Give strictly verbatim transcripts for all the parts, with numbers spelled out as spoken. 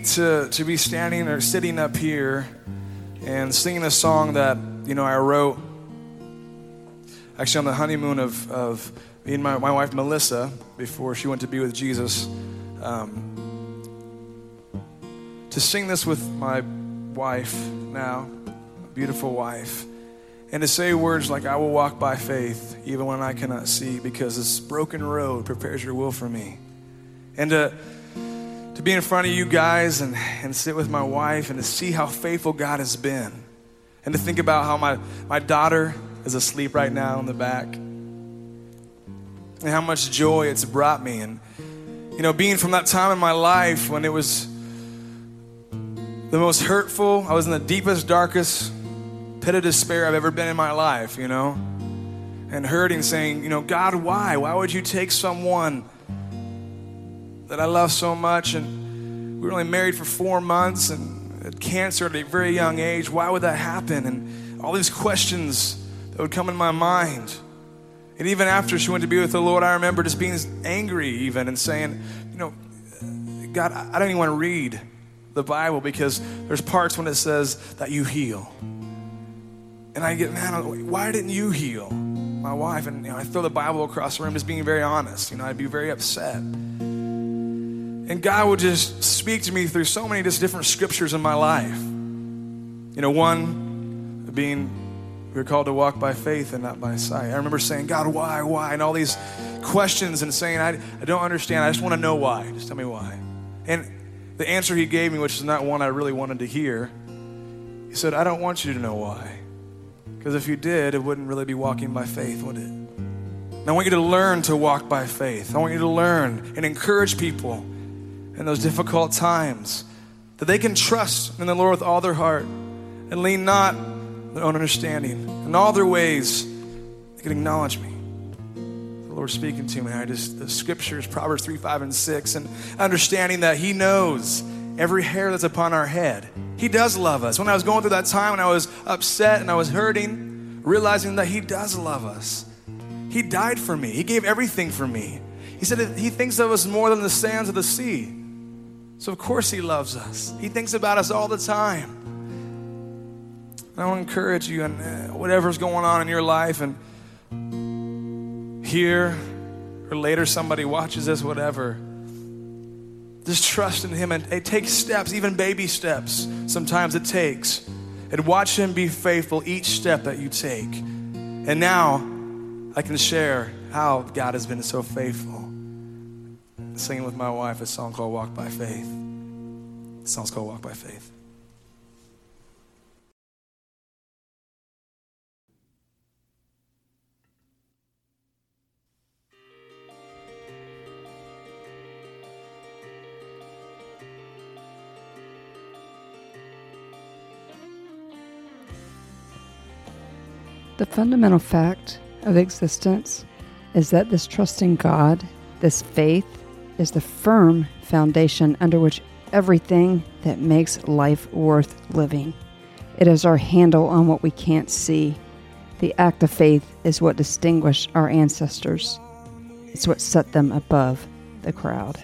to, to be standing or sitting up here and singing a song that, you know, I wrote actually on the honeymoon of, of me and my, my wife Melissa before she went to be with Jesus. Um, to sing this with my wife now, a beautiful wife, and to say words like, I will walk by faith even when I cannot see, because this broken road prepares your will for me. And to, to be in front of you guys and, and sit with my wife and to see how faithful God has been. And to think about how my, my daughter is asleep right now in the back. And how much joy it's brought me. And, you know, being from that time in my life when it was the most hurtful, I was in the deepest, darkest pit of despair I've ever been in my life, you know, and hurting, saying, you know, God, why? Why would you take someone that I love so much? And we were only married for four months and had cancer at a very young age. Why would that happen? And all these questions that would come in my mind. And even after she went to be with the Lord, I remember just being angry even and saying, you know, God, I don't even want to read the Bible because there's parts when it says that you heal. And I get, man, why didn't you heal my wife? And you know, I throw the Bible across the room, just being very honest. You know, I'd be very upset. And God would just speak to me through so many just different scriptures in my life. You know, one being, we were called to walk by faith and not by sight. I remember saying, God, why, why? And all these questions and saying, I, I don't understand. I just want to know why. Just tell me why. And the answer he gave me, which is not one I really wanted to hear, he said, I don't want you to know why. Because if you did, it wouldn't really be walking by faith, would it? And I want you to learn to walk by faith. I want you to learn and encourage people in those difficult times that they can trust in the Lord with all their heart and lean not on their own understanding. In all their ways, they can acknowledge me. The Lord's speaking to me. I just, the scriptures, Proverbs three, five, and six, and understanding that he knows every hair that's upon our head. He does love us. When I was going through that time when I was upset and I was hurting, realizing that he does love us. He died for me. He gave everything for me. He said that he thinks of us more than the sands of the sea. So of course he loves us. He thinks about us all the time. And I want to encourage you, and whatever's going on in your life, and here or later somebody watches this, whatever, just trust in him, and it takes steps, even baby steps. Sometimes it takes. And watch him be faithful each step that you take. And now I can share how God has been so faithful. Singing with my wife a song called Walk by Faith. The song's called Walk by Faith. The fundamental fact of existence is that this trust in God, this faith, is the firm foundation under which everything that makes life worth living. It is our handle on what we can't see. The act of faith is what distinguished our ancestors. It's what set them above the crowd.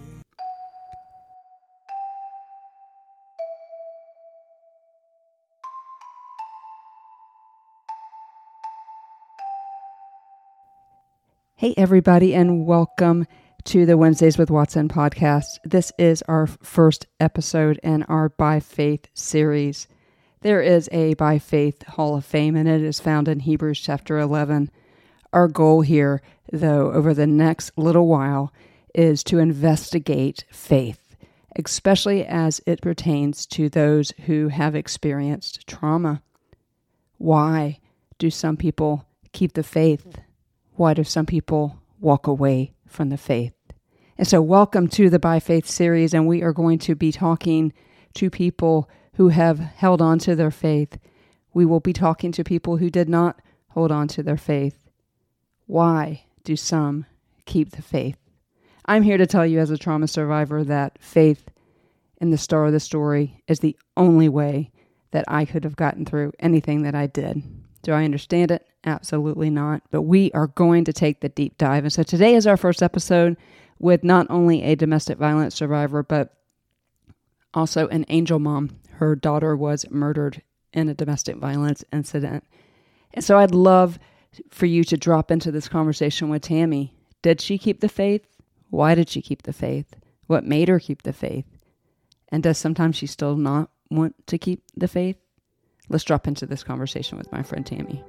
Hey, everybody, and welcome to the Wednesdays with Watson podcast. This is our first episode in our By Faith series. There is a By Faith Hall of Fame, and it is found in Hebrews chapter eleven. Our goal here, though, over the next little while, is to investigate faith, especially as it pertains to those who have experienced trauma. Why do some people keep the faith? Why do some people walk away from the faith? And so welcome to the By Faith series, and we are going to be talking to people who have held on to their faith. We will be talking to people who did not hold on to their faith. Why do some keep the faith? I'm here to tell you as a trauma survivor that faith in the star of the story is the only way that I could have gotten through anything that I did. Do I understand it? Absolutely not. But we are going to take the deep dive. And so today is our first episode with not only a domestic violence survivor, but also an angel mom. Her daughter was murdered in a domestic violence incident. And so I'd love for you to drop into this conversation with Tammy. Did she keep the faith? Why did she keep the faith? What made her keep the faith? And does sometimes she still not want to keep the faith? Let's drop into this conversation with my friend Tammy.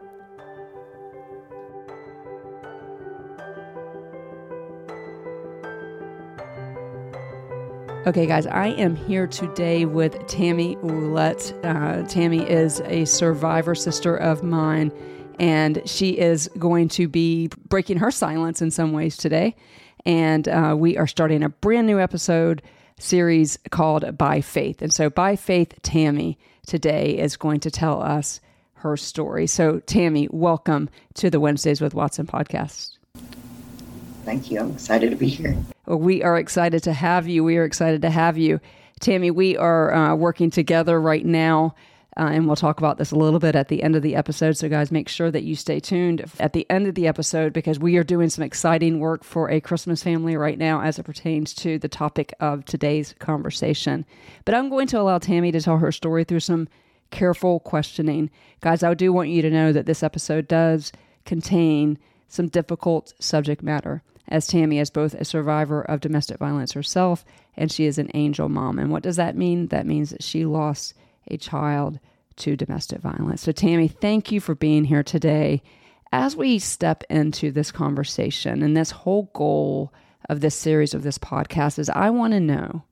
Okay, guys, I am here today with Tammy Ouellette. Uh, Tammy is a survivor sister of mine, and she is going to be breaking her silence in some ways today. And uh, we are starting a brand new episode series called By Faith. And so By Faith, Tammy today is going to tell us her story. So Tammy, welcome to the Wednesdays with Watson podcast. Thank you. I'm excited to be here. Well, we are excited to have you. We are excited to have you. Tammy, we are uh, working together right now, uh, and we'll talk about this a little bit at the end of the episode. So guys, make sure that you stay tuned at the end of the episode because we are doing some exciting work for a Christmas family right now as it pertains to the topic of today's conversation. But I'm going to allow Tammy to tell her story through some careful questioning. Guys, I do want you to know that this episode does contain some difficult subject matter, as Tammy is both a survivor of domestic violence herself, and she is an angel mom. And what does that mean? That means that she lost a child to domestic violence. So Tammy, thank you for being here today. As we step into this conversation, and this whole goal of this series of this podcast is I want to know,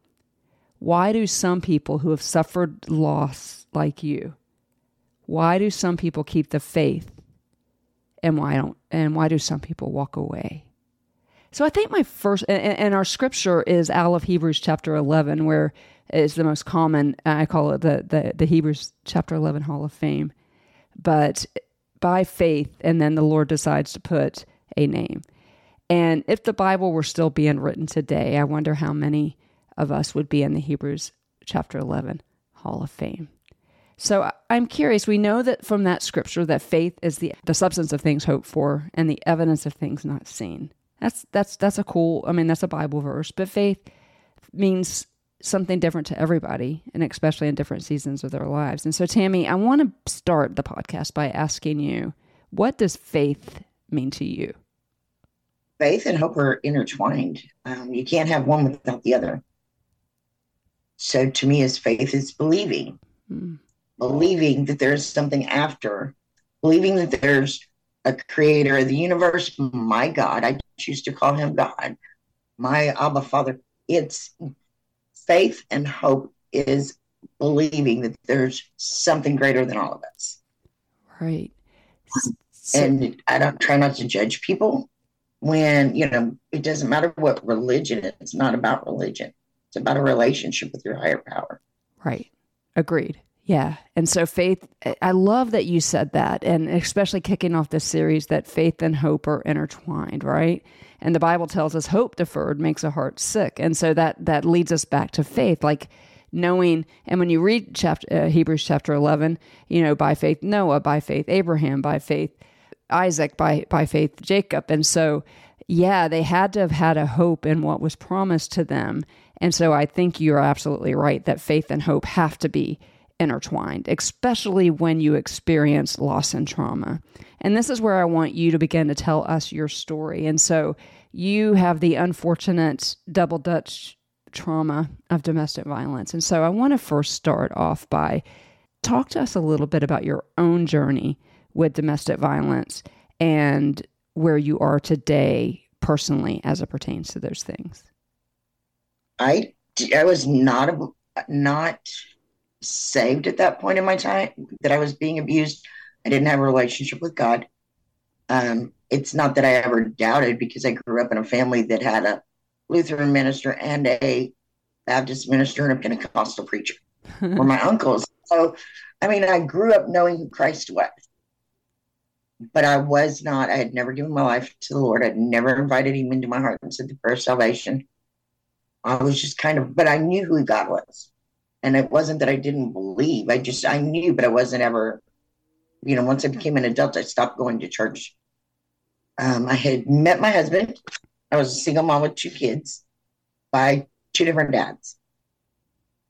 why do some people who have suffered loss like you, why do some people keep the faith? And why don't, and why do some people walk away? So I think my first, and, and our scripture is out of Hebrews chapter eleven, where is the most common, I call it the, the, the Hebrews chapter eleven Hall of Fame. But by faith, and then the Lord decides to put a name. And if the Bible were still being written today, I wonder how many of us would be in the Hebrews chapter eleven Hall of Fame. So I'm curious, we know that from that scripture that faith is the, the substance of things hoped for and the evidence of things not seen. That's that's that's a cool, I mean, that's a Bible verse, but faith means something different to everybody, and especially in different seasons of their lives. And so, Tammy, I want to start the podcast by asking you, what does faith mean to you? Faith and hope are intertwined. Um, you can't have one without the other. So to me, as faith is believing. Hmm. Believing that there's something after, believing that there's a creator of the universe, my God, I choose to call him God, my Abba Father. It's faith and hope is believing that there's something greater than all of us. Right. So, and I don't try not to judge people when, you know, it doesn't matter what religion is. It's not about religion. It's about a relationship with your higher power. Right. Agreed. Yeah. And so faith, I love that you said that, and especially kicking off this series that faith and hope are intertwined, right? And the Bible tells us hope deferred makes a heart sick. And so that that leads us back to faith, like knowing, and when you read chapter uh, Hebrews chapter eleven, you know, by faith Noah, by faith Abraham, by faith Isaac, by by faith Jacob. And so, yeah, they had to have had a hope in what was promised to them. And so I think you're absolutely right that faith and hope have to be intertwined, especially when you experience loss and trauma. And this is where I want you to begin to tell us your story. And so you have the unfortunate double Dutch trauma of domestic violence. And so I want to first start off by talk to us a little bit about your own journey with domestic violence and where you are today personally as it pertains to those things. I, I was not, a, not saved at that point in my time that I was being abused. I didn't have a relationship with God. Um, it's not that I ever doubted, because I grew up in a family that had a Lutheran minister and a Baptist minister and a Pentecostal preacher were my uncles. So, I mean, I grew up knowing who Christ was, but I was not, I had never given my life to the Lord. I'd never invited him into my heart and said the prayer of salvation. I was just kind of, but I knew who God was. And it wasn't that I didn't believe. I just, I knew, but I wasn't ever, you know, once I became an adult, I stopped going to church. Um, I had met my husband. I was a single mom with two kids by two different dads.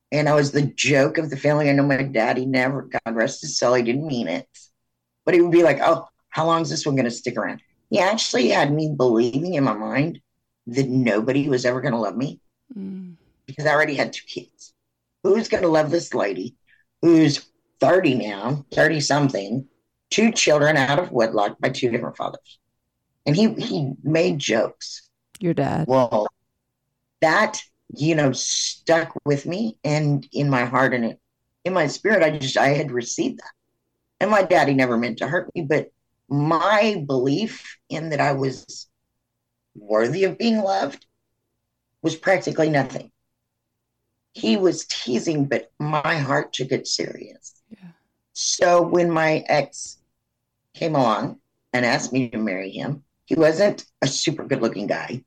And I was the joke of the family. I know my daddy never, God rest his soul, he didn't mean it. But he would be like, oh, how long is this one going to stick around? He actually had me believing in my mind that nobody was ever going to love me mm. because I already had two kids. Who's going to love this lady who's thirty now, thirty something, two children out of wedlock by two different fathers? And he, he made jokes. Your dad. Well, that, you know, stuck with me and in my heart and in my spirit, I just, I had received that. And my daddy never meant to hurt me, but my belief in that I was worthy of being loved was practically nothing. He was teasing, but my heart took it serious. Yeah. So when my ex came along and asked me to marry him, he wasn't a super good looking guy.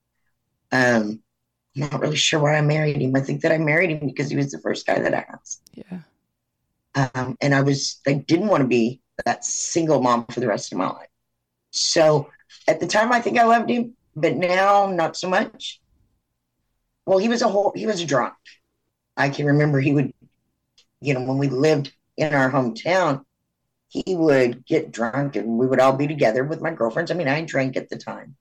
Um, I'm not really sure why I married him. I think that I married him because he was the first guy that I asked. Yeah. Um, and I was, I didn't want to be that single mom for the rest of my life. So at the time, I think I loved him, but now not so much. Well, he was a whole, he was a drunk. I can remember he would, you know, when we lived in our hometown, he would get drunk and we would all be together with my girlfriends. I mean, I drank at the time,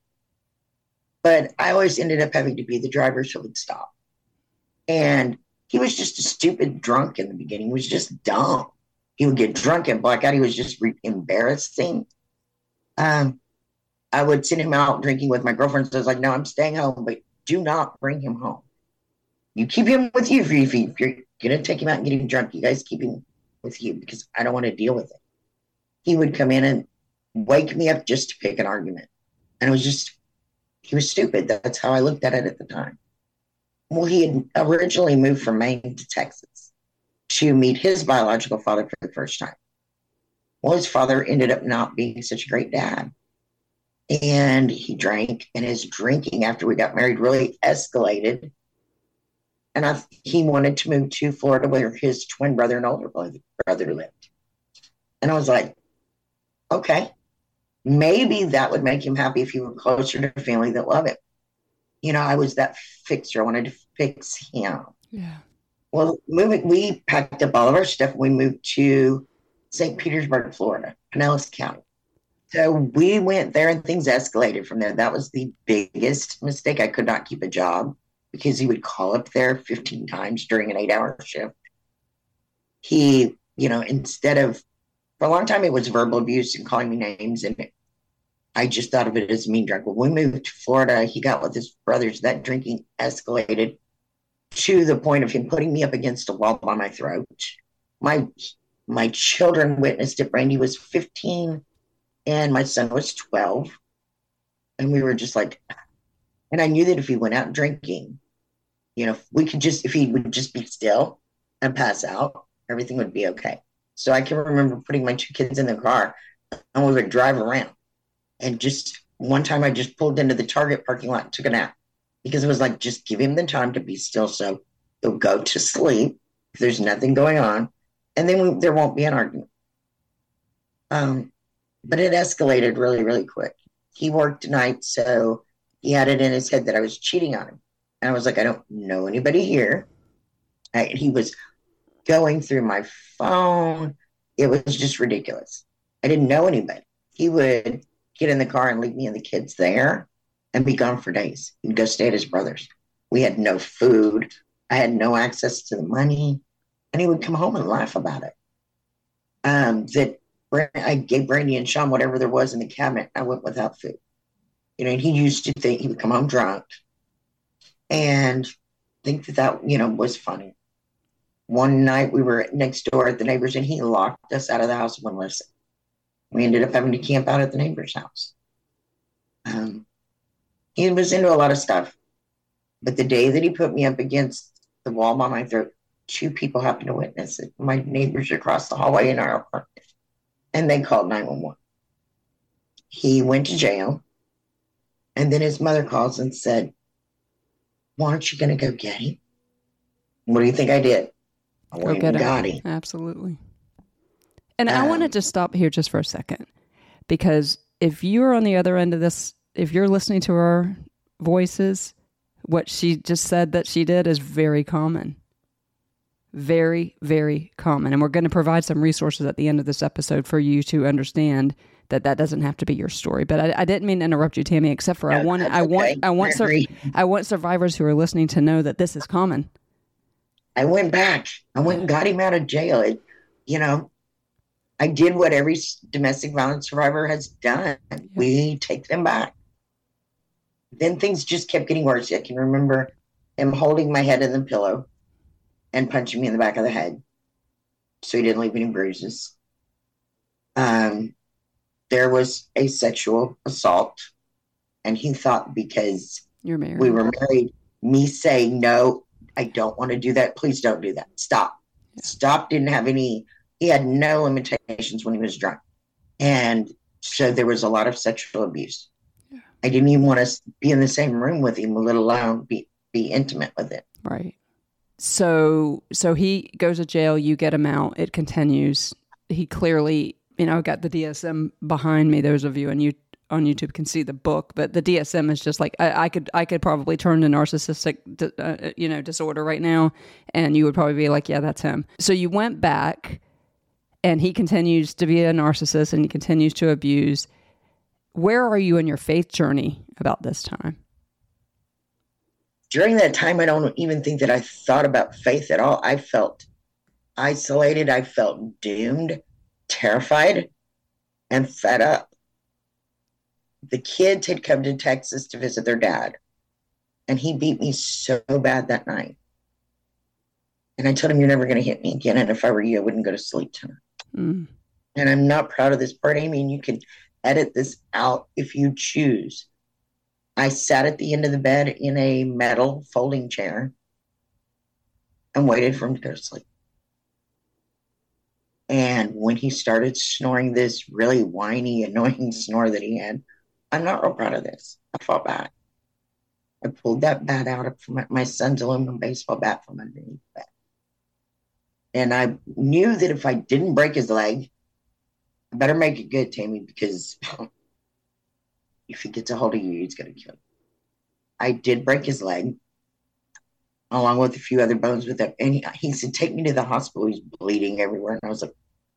but I always ended up having to be the driver so we'd stop. And he was just a stupid drunk in the beginning. He was just dumb. He would get drunk and black out. He was just re- embarrassing. Um, I would send him out drinking with my girlfriends. So I was like, no, I'm staying home, but do not bring him home. You keep him with you. If, you, if, you, if you're going to take him out and get him drunk, you guys keep him with you because I don't want to deal with it. He would come in and wake me up just to pick an argument. And it was just, he was stupid. That's how I looked at it at the time. Well, he had originally moved from Maine to Texas to meet his biological father for the first time. Well, his father ended up not being such a great dad. And he drank, and his drinking after we got married really escalated. And I, he wanted to move to Florida where his twin brother and older brother lived. And I was like, okay, maybe that would make him happy if he were closer to a family that love him. You know, I was that fixer. I wanted to fix him. Yeah. Well, moving, we packed up all of our stuff. We moved to Saint Petersburg, Florida, Pinellas County. So we went there and things escalated from there. That was the biggest mistake. I could not keep a job because he would call up there fifteen times during an eight hour shift. He, you know, instead of, for a long time, it was verbal abuse and calling me names. And I just thought of it as mean drunk. When we moved to Florida, he got with his brothers. That drinking escalated to the point of him putting me up against a wall by my throat. My my children witnessed it. Brandy was fifteen and my son was twelve. And we were just like, and I knew that if he went out drinking, you know, we could just, if he would just be still and pass out, everything would be okay. So I can remember putting my two kids in the car and we would drive around. And just one time I just pulled into the Target parking lot and took a nap because it was like, just give him the time to be still so he'll go to sleep if there's nothing going on. And then we, there won't be an argument. Um, but it escalated really, really quick. He worked nights, so he had it in his head that I was cheating on him. And I was like, I don't know anybody here. I, he was going through my phone. It was just ridiculous. I didn't know anybody. He would get in the car and leave me and the kids there and be gone for days. He'd go stay at his brother's. We had no food. I had no access to the money. And he would come home and laugh about it. Um, that I gave Brandy and Sean whatever there was in the cabinet. I went without food. You know, and he used to think he would come home drunk and think that that, you know, was funny. One night we were next door at the neighbor's and he locked us out of the house and wouldn't listen. We ended up having to camp out at the neighbor's house. Um, he was into a lot of stuff. But the day that he put me up against the wall by my throat, two people happened to witness it. My neighbors across the hallway in our apartment. And they called nine one one. He went to jail. And then his mother calls and said, "Why aren't you going to go get him?" What do you think I did? I go went get and him. got him. Absolutely. And Um, I wanted to stop here just for a second, because if you're on the other end of this, if you're listening to our voices, what she just said that she did is very common. Very, very common. And we're going to provide some resources at the end of this episode for you to understand that that doesn't have to be your story. But I, I didn't mean to interrupt you, Tammy, except for No, I want, that's I want, okay. I want, I sur- agree. I want survivors who are listening to know that this is common. I went back. I went and got him out of jail. It, you know, I did what every domestic violence survivor has done. Yeah. We take them back. Then things just kept getting worse. I can remember him holding my head in the pillow and punching me in the back of the head so he didn't leave any bruises. Um, there was a sexual assault, and he thought because You're married. we were married, me saying, no, I don't want to do that. Please don't do that. Stop. Yeah. Stop didn't have any, he had no limitations when he was drunk. And so there was a lot of sexual abuse. Yeah. I didn't even want to be in the same room with him, let alone be, be intimate with it. Right. So, so he goes to jail, you get him out, it continues. He clearly, you know, got the D S M behind me. Those of you on you on YouTube can see the book, but the D S M is just like, I, I could, I could probably turn to narcissistic, uh, you know, disorder right now. And you would probably be like, yeah, that's him. So you went back and he continues to be a narcissist and he continues to abuse. Where are you in your faith journey about this time? During that time, I don't even think that I thought about faith at all. I felt isolated. I felt doomed, terrified, and fed up. The kids had come to Texas to visit their dad, and he beat me so bad that night. And I told him, you're never going to hit me again, and if I were you, I wouldn't go to sleep tonight. Mm. And I'm not proud of this part, Amy, and you can edit this out if you choose. I sat at the end of the bed in a metal folding chair and waited for him to go to sleep. And when he started snoring this really whiny, annoying snore that he had, I'm not real proud of this. I fought back. I pulled that bat out from my, my son's aluminum baseball bat from underneath the bed. And I knew that if I didn't break his leg, I better make it good, Tammy, because if he gets a hold of you, he's going to kill you. I did break his leg, along with a few other bones with it. And he, he said, take me to the hospital. He's bleeding everywhere. And I was like,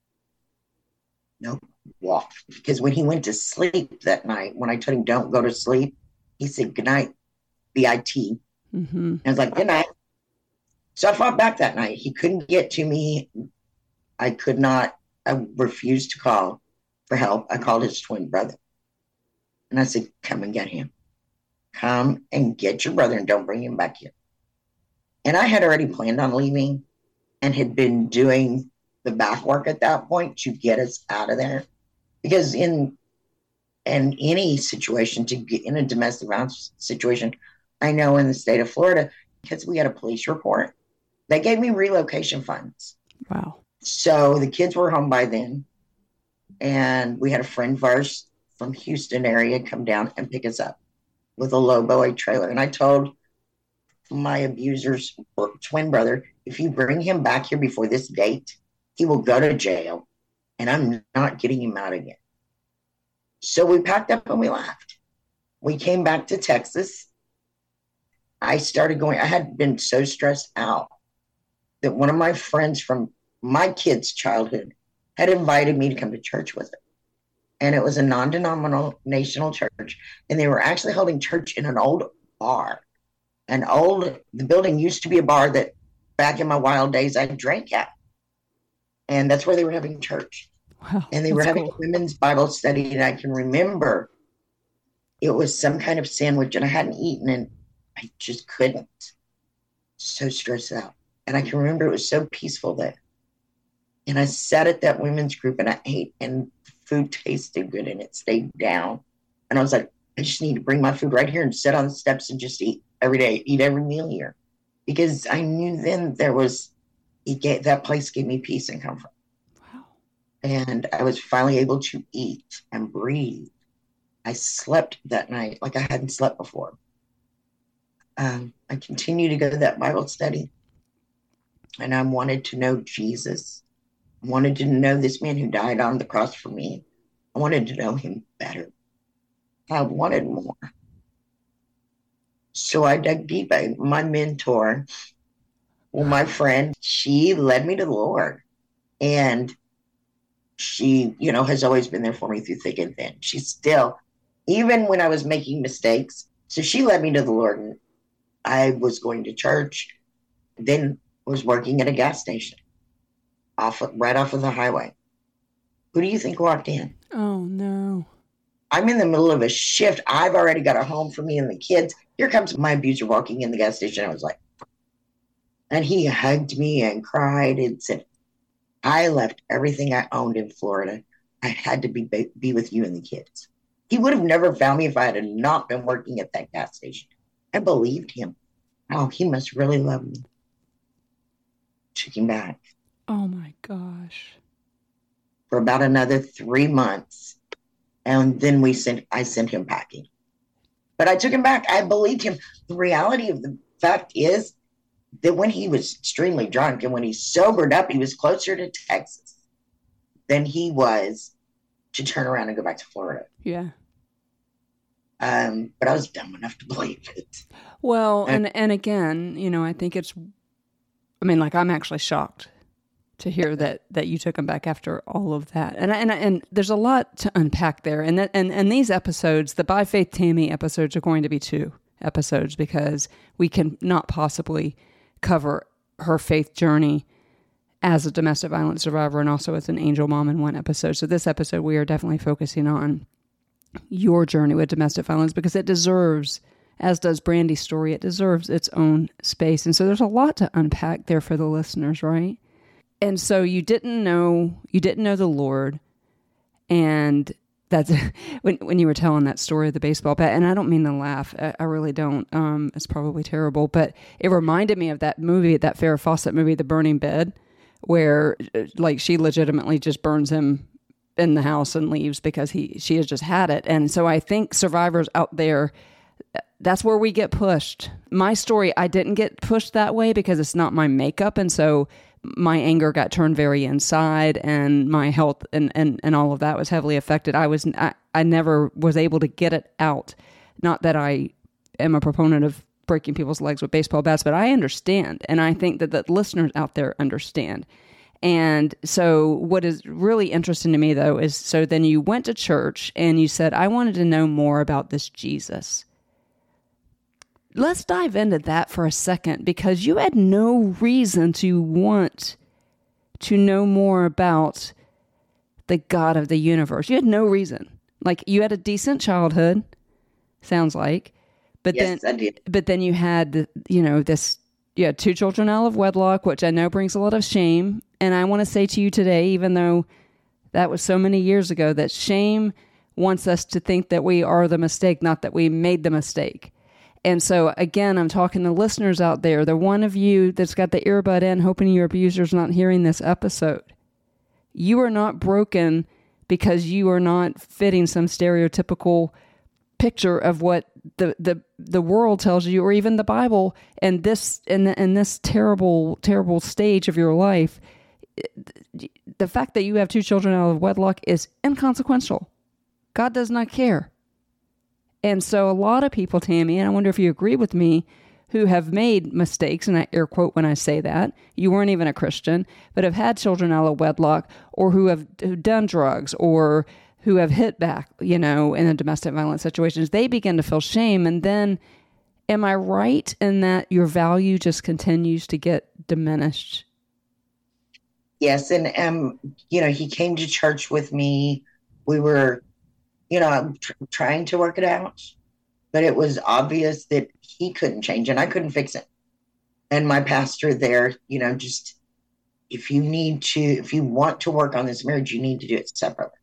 nope, walk. Because when he went to sleep that night, when I told him don't go to sleep, he said, good night, B I T. Mm-hmm. I was like, good night. So I fought back that night. He couldn't get to me. I could not, I refused to call for help. I called his twin brother. And I said, come and get him. Come and get your brother and don't bring him back here. And I had already planned on leaving and had been doing the back work at that point to get us out of there. Because in, in any situation, to get in a domestic violence situation, I know in the state of Florida, because we had a police report, they gave me relocation funds. Wow. So the kids were home by then. And we had a friend of ours from Houston area come down and pick us up with a lowboy trailer. And I told my abuser's twin brother, if you bring him back here before this date, he will go to jail and I'm not getting him out again. So we packed up and we left. We came back to Texas. I started going, I had been so stressed out that one of my friends from my kids' childhood had invited me to come to church with her. And it was a non-denominational church. And they were actually holding church in an old bar. An old, the building used to be a bar that back in my wild days I drank at. And that's where they were having church. Wow, and they were having cool. a women's Bible study. And I can remember it was some kind of sandwich and I hadn't eaten and I just couldn't. So stressed out. And I can remember it was so peaceful there. And I sat at that women's group and I ate and food tasted good and it stayed down. And I was like, I just need to bring my food right here and sit on the steps and just eat every day, eat every meal here. Because I knew then there was, it gave, that place gave me peace and comfort. Wow. And I was finally able to eat and breathe. I slept that night like I hadn't slept before. Um, I continued to go to that Bible study. And I wanted to know Jesus. I wanted to know this man who died on the cross for me. I wanted to know him better. I wanted more. So I dug deep. I, my mentor Well, my friend, she led me to the Lord. And she, you know, has always been there for me through thick and thin. She's still, even when I was making mistakes. So she led me to the Lord. And I was going to church, then was working at a gas station off of, right off of the highway. Who do you think walked in? Oh, no. I'm in the middle of a shift. I've already got a home for me and the kids. Here comes my abuser walking in the gas station. I was like, and he hugged me and cried and said, I left everything I owned in Florida. I had to be be with you and the kids. He would have never found me if I had not been working at that gas station. I believed him. Oh, he must really love me. Took him back. Oh, my gosh. For about another three months. And then we sent, I sent him packing. But I took him back. I believed him. The reality of the fact is that when he was extremely drunk and when he sobered up, he was closer to Texas than he was to turn around and go back to Florida. Yeah. Um, but I was dumb enough to believe it. Well, and, and again, you know, I think it's, I mean, like, I'm actually shocked to hear that, that you took him back after all of that. And, and, and there's a lot to unpack there. And that, and, and these episodes, the By Faith Tammy episodes, are going to be two episodes because we can not possibly cover her faith journey as a domestic violence survivor and also as an angel mom in one episode. So this episode, we are definitely focusing on your journey with domestic violence because it deserves, as does Brandy's story, it deserves its own space. And so there's a lot to unpack there for the listeners, right? And so you didn't know, you didn't know the Lord. And that's when when you were telling that story of the baseball bat, and I don't mean to laugh, I, I really don't. Um, it's probably terrible, but it reminded me of that movie, that Farrah Fawcett movie, The Burning Bed, where like she legitimately just burns him in the house and leaves because he she has just had it. And so I think survivors out there, that's where we get pushed. My story, I didn't get pushed that way because it's not my makeup, and so my anger got turned very inside and my health and, and, and all of that was heavily affected. I was, I, I never was able to get it out. Not that I am a proponent of breaking people's legs with baseball bats, but I understand. And I think that the listeners out there understand. And so what is really interesting to me though, is so then you went to church and you said, I wanted to know more about this Jesus. Let's dive into that for a second because you had no reason to want to know more about the God of the universe. You had no reason. Like you had a decent childhood, sounds like, but yes, then, I did. but then you had, you know, this, you had two children out of wedlock, which I know brings a lot of shame. And I want to say to you today, even though that was so many years ago, that shame wants us to think that we are the mistake, not that we made the mistake. And so, again, I'm talking to listeners out there, the one of you that's got the earbud in, hoping your abuser's not hearing this episode. You are not broken because you are not fitting some stereotypical picture of what the, the, the world tells you, or even the Bible. And this, in, the, in this terrible, terrible stage of your life, the fact that you have two children out of wedlock is inconsequential. God does not care. And so a lot of people, Tammy, and I wonder if you agree with me, who have made mistakes, and I air quote when I say that, you weren't even a Christian, but have had children out of wedlock, or who have who done drugs, or who have hit back, you know, in the domestic violence situations, they begin to feel shame. And then, am I right in that your value just continues to get diminished? Yes, and, um, you know, he came to church with me. We were... you know, I'm tr- trying to work it out, but it was obvious that he couldn't change and I couldn't fix it. And my pastor there, you know, just, if you need to, if you want to work on this marriage, you need to do it separately.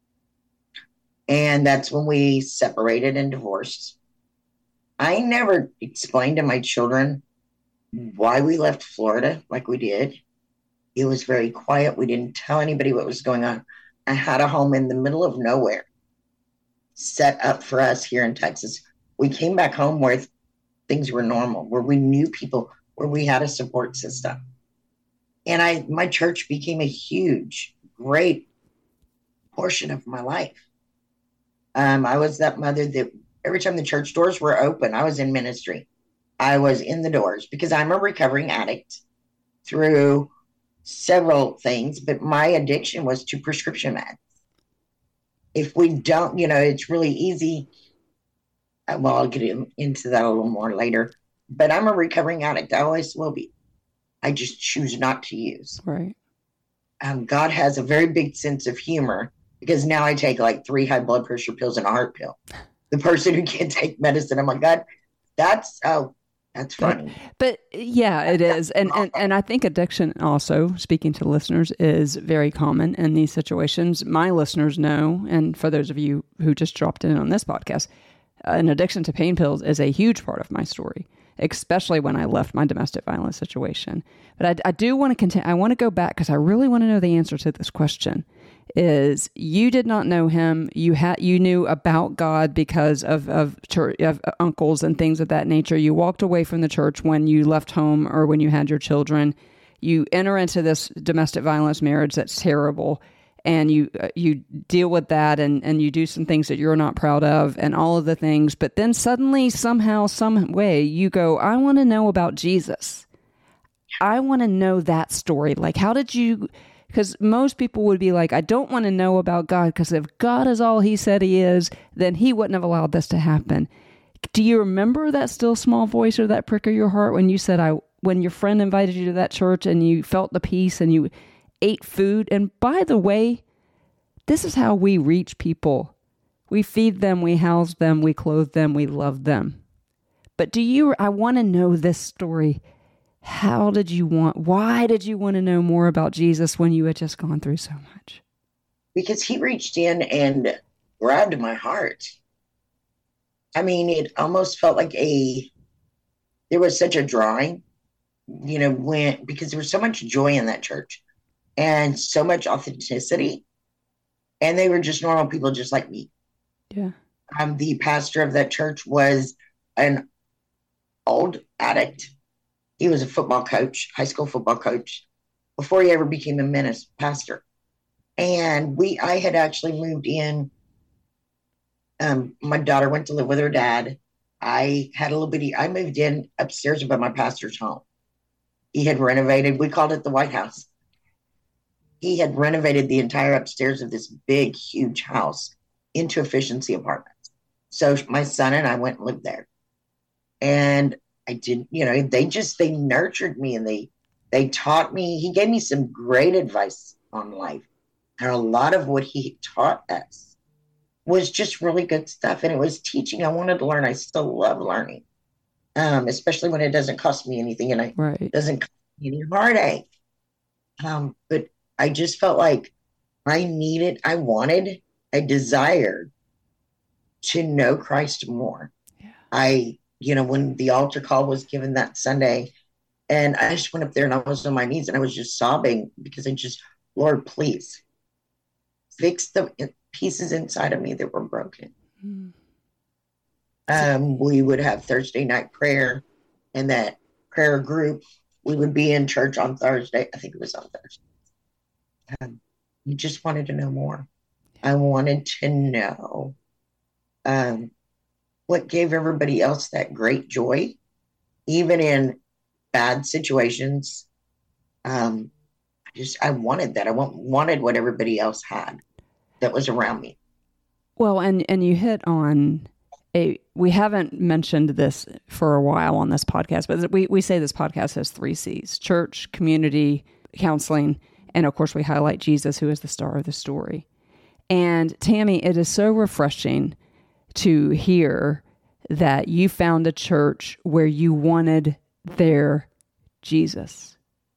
And that's when we separated and divorced. I never explained to my children why we left Florida like we did. It was very quiet. We didn't tell anybody what was going on. I had a home in the middle of nowhere set up for us here in Texas. We came back home where things were normal, where we knew people, where we had a support system. And I, my church became a huge, great portion of my life. Um, I was that mother that every time the church doors were open, I was in ministry. I was in the doors because I'm a recovering addict. through several things, but my addiction was to prescription meds. If we don't, you know, it's really easy. Well, I'll get in, into that a little more later, but I'm a recovering addict. I always will be. I just choose not to use. Right. Um, God has a very big sense of humor because now I take like three high blood pressure pills and a heart pill. The person who can't take medicine, I'm like, God, that's, oh, that's funny. But, but yeah, it is. And, and, and I think addiction also, speaking to listeners, is very common in these situations. My listeners know, and for those of you who just dropped in on this podcast, an addiction to pain pills is a huge part of my story, especially when I left my domestic violence situation. But I, I do want to continue. I want to go back because I really want to know the answer to this question. Is you did not know him. You had you knew about God because of of, church, of uncles and things of that nature. You walked away from the church when you left home or when you had your children. You enter into this domestic violence marriage that's terrible, and you uh, you deal with that, and and you do some things that you're not proud of, and all of the things. But then suddenly, somehow, some way, you go, I want to know about Jesus. I want to know that story. Like, how did you? Because most people would be like, I don't want to know about God, because if God is all he said he is, then he wouldn't have allowed this to happen. Do you remember that still small voice or that prick of your heart when you said, I, when your friend invited you to that church and you felt the peace and you ate food? And by the way, this is how we reach people. We feed them, we house them, we clothe them, we love them. But do you, I want to know this story. How did you want, why did you want to know more about Jesus when you had just gone through so much? Because he reached in and grabbed my heart. I mean, it almost felt like a, there was such a drawing, you know, when, because there was so much joy in that church and so much authenticity. And they were just normal people just like me. Yeah. Um, the pastor of that church was an old addict. He was a football coach, high school football coach, before he ever became a minister, pastor. And we, I had actually moved in. Um, my daughter went to live with her dad. I had a little bitty, I moved in upstairs above my pastor's home. He had renovated, we called it the White House. He had renovated the entire upstairs of this big, huge house into efficiency apartments. So my son and I went and lived there. And I did, you know, they just, they nurtured me and they, they taught me, he gave me some great advice on life. And a lot of what he taught us was just really good stuff. And it was teaching I wanted to learn. I still love learning, um, especially when it doesn't cost me anything and it right. doesn't cost me any heartache. Um, but I just felt like I needed, I wanted, I desired to know Christ more. Yeah. I, you know, when the altar call was given that Sunday, and I just went up there and I was on my knees and I was just sobbing because I just, Lord, please fix the pieces inside of me that were broken. Mm. Um, we would have Thursday night prayer, and that prayer group, we would be in church on Thursday. I think it was on Thursday. Um, we just wanted to know more. I wanted to know um, what gave everybody else that great joy, even in bad situations. Um, I just, I wanted that. I want, wanted what everybody else had that was around me. Well, and, and you hit on a, we haven't mentioned this for a while on this podcast, but we, we say this podcast has three C's: church, community, counseling, and of course we highlight Jesus, who is the star of the story. And Tammy, it is so refreshing to hear that you found a church where you wanted their Jesus.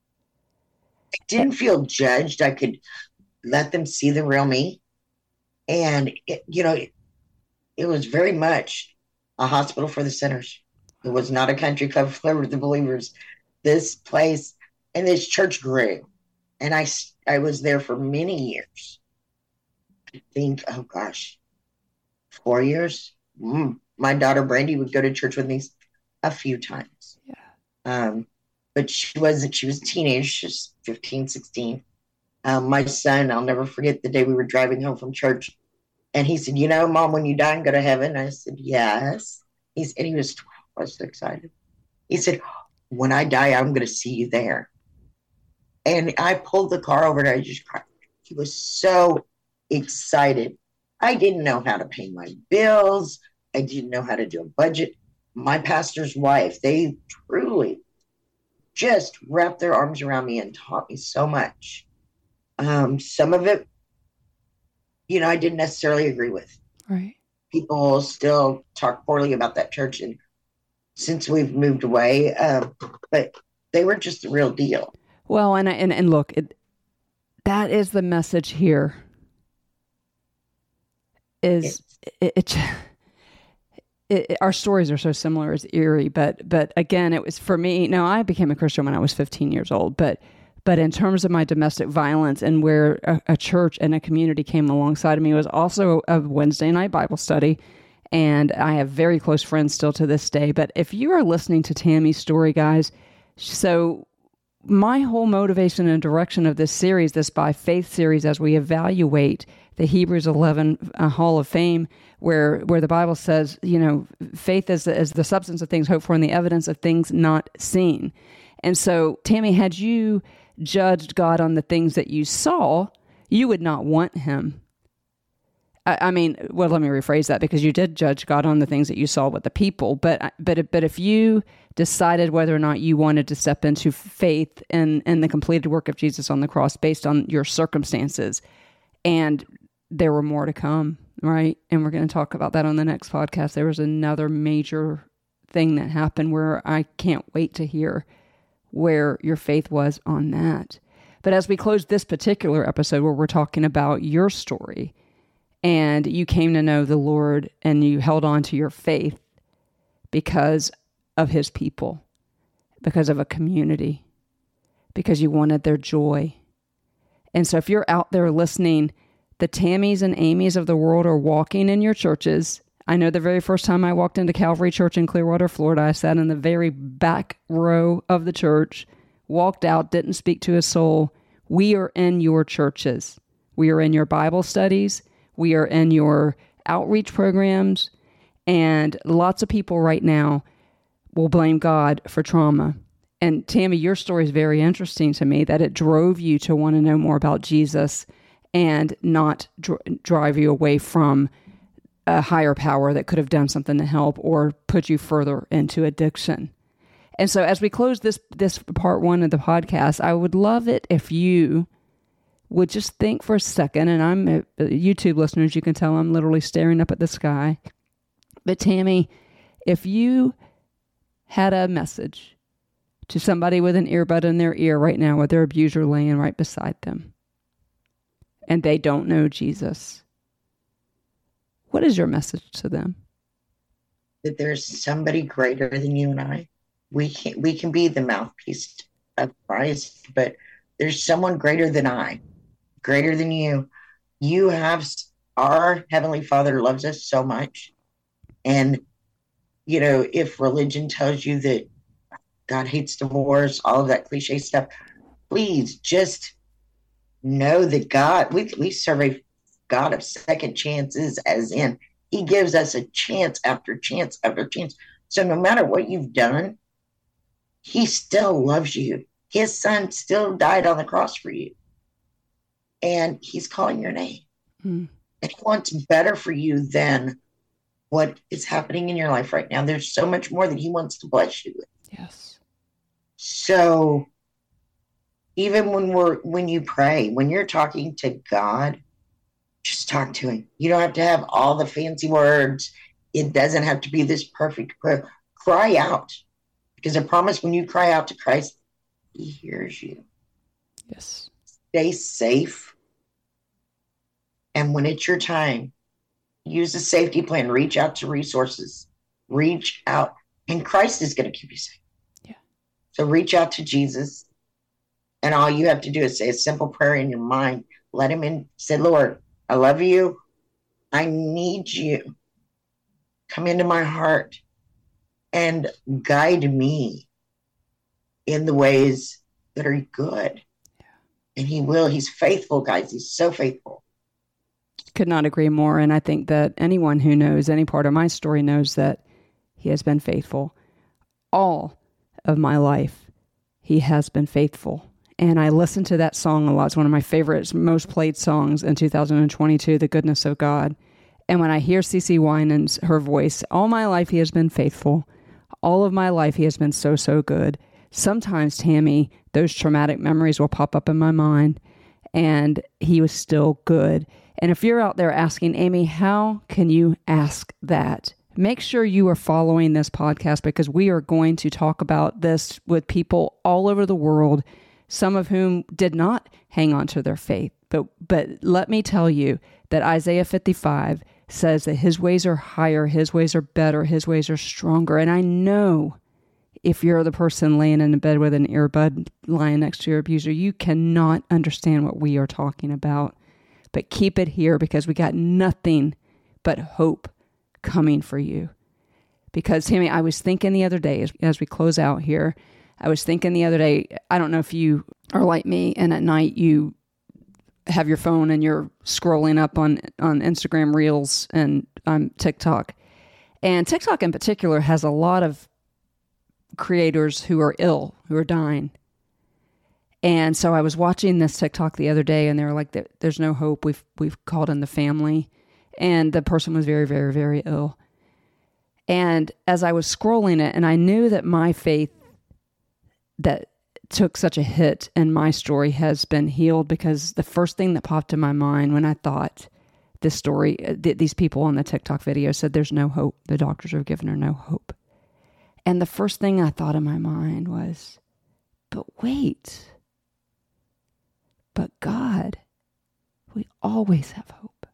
I didn't feel judged. I could let them see the real me. And, it, you know, it, it was very much a hospital for the sinners. It was not a country club for the believers. This place and this church grew. And I, I was there for many years. I think, oh gosh, four years. Mm. My daughter Brandy would go to church with me a few times. Yeah. Um, but she wasn't, she was a teenager. She was fifteen, sixteen. Um, my son, I'll never forget the day we were driving home from church. And he said, you know, Mom, when you die and go to heaven? I said, yes. He said, and he was twelve. I was so excited. He said, when I die, I'm going to see you there. And I pulled the car over and I just cried. He was so excited. I didn't know how to pay my bills. I didn't know how to do a budget. My pastor's wife, they truly just wrapped their arms around me and taught me so much. Um, some of it, you know, I didn't necessarily agree with. Right. People still talk poorly about that church, and since we've moved away, um, but they were just the real deal. Well, and and and look, it, that is the message here. Is it, it, it, it? Our stories are so similar; it's eerie. But but again, it was for me. No, I became a Christian when I was fifteen years old. But but in terms of my domestic violence and where a, a church and a community came alongside of me, was also a Wednesday night Bible study. And I have very close friends still to this day. But if you are listening to Tammy's story, guys, so my whole motivation and direction of this series, this By Faith series, as we evaluate the Hebrews eleven uh, Hall of Fame, where where the Bible says, you know, faith is, is the substance of things hoped for and the evidence of things not seen. And so, Tammy, had you judged God on the things that you saw, you would not want him. I, I mean, well, let me rephrase that, because you did judge God on the things that you saw with the people. But but but if you decided whether or not you wanted to step into faith and, and the completed work of Jesus on the cross based on your circumstances, and there were more to come, right? And we're going to talk about that on the next podcast. There was another major thing that happened where I can't wait to hear where your faith was on that. But as we close this particular episode where we're talking about your story, and you came to know the Lord and you held on to your faith because of his people, because of a community, because you wanted their joy. And so if you're out there listening, the Tammys and Amy's of the world are walking in your churches. I know the very first time I walked into Calvary Church in Clearwater, Florida, I sat in the very back row of the church, walked out, didn't speak to a soul. We are in your churches. We are in your Bible studies. We are in your outreach programs. And lots of people right now will blame God for trauma. And Tammy, your story is very interesting to me, that it drove you to want to know more about Jesus and not dr- drive you away from a higher power that could have done something to help or put you further into addiction. And so as we close this this part one of the podcast, I would love it if you would just think for a second, and I'm uh, YouTube listeners, you can tell I'm literally staring up at the sky. But Tammy, if you had a message to somebody with an earbud in their ear right now with their abuser laying right beside them, and they don't know Jesus, what is your message to them? That there's somebody greater than you and I. We can we can be the mouthpiece of Christ, but there's someone greater than I, greater than you. You have, our Heavenly Father loves us so much. And, you know, if religion tells you that God hates divorce, all of that cliche stuff, please just know that God, we, we serve a God of second chances, as in he gives us a chance after chance after chance. So no matter what you've done, he still loves you. His son still died on the cross for you. And he's calling your name. Hmm. And he wants better for you than what is happening in your life right now. There's so much more that he wants to bless you with. Yes. So even when we're when you pray, when you're talking to God, just talk to him. You don't have to have all the fancy words. It doesn't have to be this perfect prayer. Cry out. Because I promise when you cry out to Christ, he hears you. Yes. Stay safe. And when it's your time, use a safety plan. Reach out to resources. Reach out. And Christ is going to keep you safe. Yeah. So reach out to Jesus. And all you have to do is say a simple prayer in your mind. Let him in. Say, Lord, I love you. I need you. Come into my heart and guide me in the ways that are good. Yeah. And he will. He's faithful, guys. He's so faithful. Could not agree more. And I think that anyone who knows any part of my story knows that he has been faithful. All of my life, he has been faithful. And I listened to that song a lot. It's one of my favorites, most played songs in two thousand twenty-two, The Goodness of God. And when I hear CeCe Winans, her voice, all my life he has been faithful. All of my life he has been so, so good. Sometimes, Tammy, those traumatic memories will pop up in my mind, and he was still good. And if you're out there asking, Amy, how can you ask that? Make sure you are following this podcast, because we are going to talk about this with people all over the world, some of whom did not hang on to their faith. But but let me tell you that Isaiah fifty-five says that his ways are higher, his ways are better, his ways are stronger. And I know if you're the person laying in bed with an earbud lying next to your abuser, you cannot understand what we are talking about. But keep it here, because we got nothing but hope coming for you. Because, Tammy, I was thinking the other day, as, as we close out here, I was thinking the other day, I don't know if you are like me, and at night you have your phone and you're scrolling up on, on Instagram Reels and um, TikTok. And TikTok in particular has a lot of creators who are ill, who are dying. And so I was watching this TikTok the other day, and they were like, there's no hope. We've we've called in the family. And the person was very, very, very ill. And as I was scrolling it, and I knew that my faith that took such a hit in my story has been healed, because the first thing that popped in my mind when I thought this story, th- these people on the TikTok video said there's no hope. The doctors have given her no hope. And the first thing I thought in my mind was, but wait, but God, we always have hope.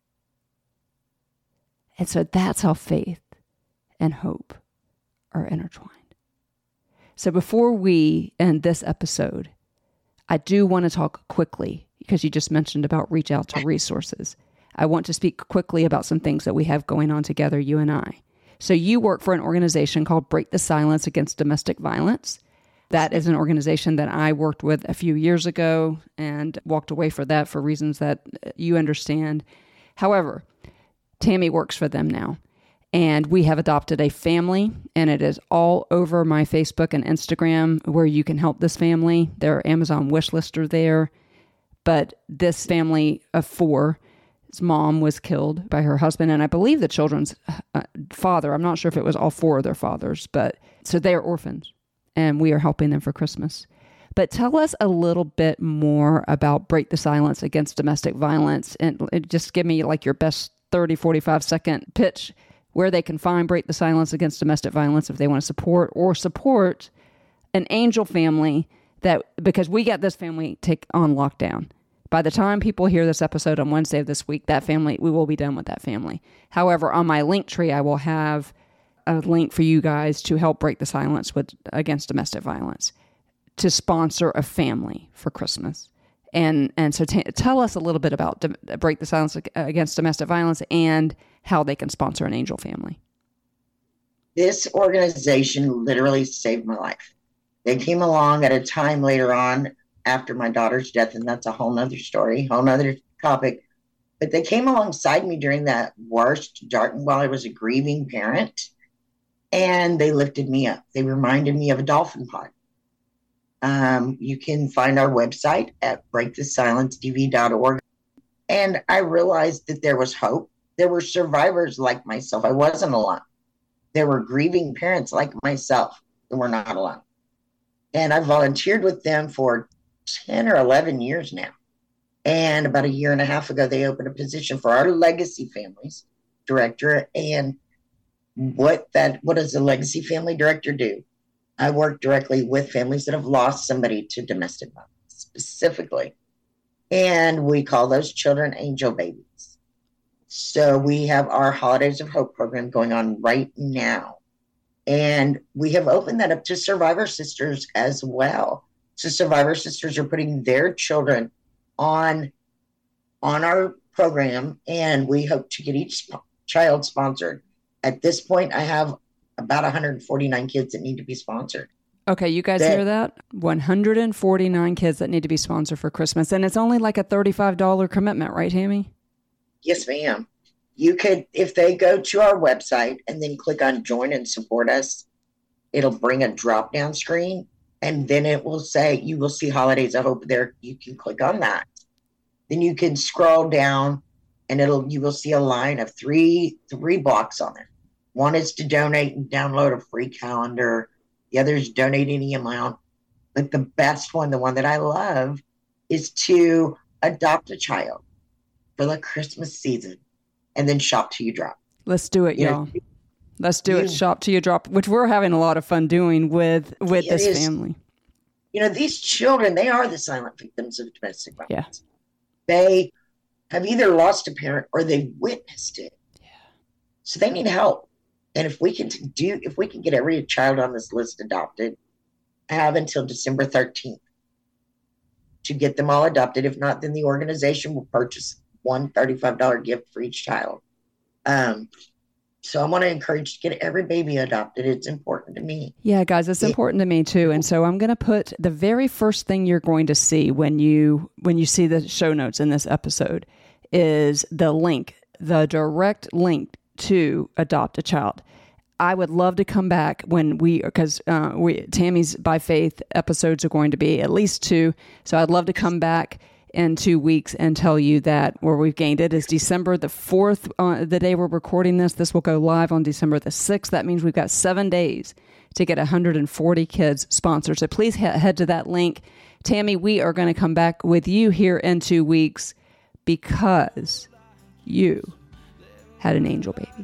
And so that's how faith and hope are intertwined. So before we end this episode, I do want to talk quickly, because you just mentioned about reach out to resources. I want to speak quickly about some things that we have going on together, you and I. So you work for an organization called Break the Silence Against Domestic Violence. That is an organization that I worked with a few years ago and walked away for that for reasons that you understand. However, Tammy works for them now, and we have adopted a family, and it is all over my Facebook and Instagram where you can help this family. Their Amazon wish list are there. But this family of four, his mom was killed by her husband, and I believe the children's uh, father. I'm not sure if it was all four of their fathers, but so they are orphans, and we are helping them for Christmas. But tell us a little bit more about Break the Silence Against Domestic Violence, and just give me like your best thirty, forty-five second pitch where they can find Break the Silence Against Domestic Violence if they want to support or support an angel family, that because we got this family take on lockdown. By the time people hear this episode on Wednesday of this week, that family, we will be done with that family. However, on my link tree, I will have a link for you guys to help break the silence with against domestic violence, to sponsor a family for Christmas. And and so t- tell us a little bit about do- Break the Silence Against Domestic Violence and how they can sponsor an angel family. This organization literally saved my life. They came along at a time later on after my daughter's death, and that's a whole nother story, whole nother topic. But they came alongside me during that worst dark while I was a grieving parent, and they lifted me up. They reminded me of a dolphin pod. Um, you can find our website at break the silence d v dot org. And I realized that there was hope. There were survivors like myself. I wasn't alone. There were grieving parents like myself that were not alone. And I volunteered with them for ten or eleven years now. And about a year and a half ago, they opened a position for our legacy families director. And what that, what does a legacy family director do? I work directly with families that have lost somebody to domestic violence specifically. And we call those children angel babies. So we have our Holidays of Hope program going on right now. And we have opened that up to Survivor Sisters as well. So Survivor Sisters are putting their children on, on our program, and we hope to get each sp- child sponsored. At this point, I have about one hundred forty-nine kids that need to be sponsored. Okay, you guys that, hear that? one hundred forty-nine kids that need to be sponsored for Christmas. And it's only like a thirty-five dollars commitment, right, Tammy? Yes, ma'am. You could, if they go to our website and then click on join and support us, it'll bring a drop-down screen, And then it will say, you will see Holidays of Hope there. You can click on that. Then you can scroll down and it'll you will see a line of three three blocks on there. One is to donate and download a free calendar. The other is donate any amount. But the best one, the one that I love, is to adopt a child for the Christmas season and then shop till you drop. Let's do it, You y'all. know, Let's do you- it. Shop till you drop, which we're having a lot of fun doing with with It this is. family. You know, these children, they are the silent victims of domestic violence. Yeah. They have either lost a parent or they've witnessed it. Yeah. So they need help. And if we can do, if we can get every child on this list adopted, I have until December thirteenth to get them all adopted. If not, then the organization will purchase one thirty-five dollars gift for each child. Um, so I want to encourage to get every baby adopted. It's important to me. Yeah, guys, it's Yeah. important to me too. And so I'm going to put the very first thing you're going to see when you when you see the show notes in this episode is the link, the direct link to adopt a child. I would love to come back when we, because uh, we Tammy's By Faith episodes are going to be at least two. So I'd love to come back in two weeks and tell you that where we've gained it is December the fourth, uh, the day we're recording this. This will go live on December the sixth. That means we've got seven days to get one hundred forty kids sponsored. So please he- head to that link. Tammy, we are going to come back with you here in two weeks because you had an angel baby.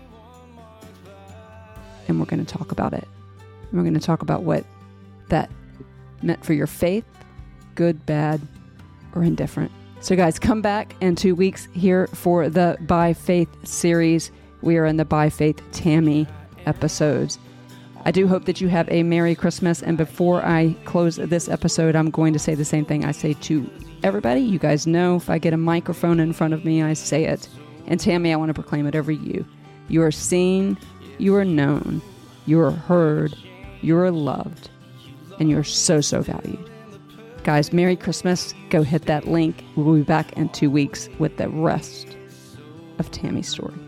And we're going to talk about it. We're going to talk about what that meant for your faith, good, bad, or indifferent. So guys, come back in two weeks here for the By Faith series. We are in the By Faith Tammy episodes. I do hope that you have a Merry Christmas. And before I close this episode, I'm going to say the same thing I say to everybody. You guys know if I get a microphone in front of me, I say it. And Tammy, I want to proclaim it over you. You are seen, you are known, you are heard, you are loved, and you're so, so valued. Guys, Merry Christmas. Go hit that link. We'll be back in two weeks with the rest of Tammy's story.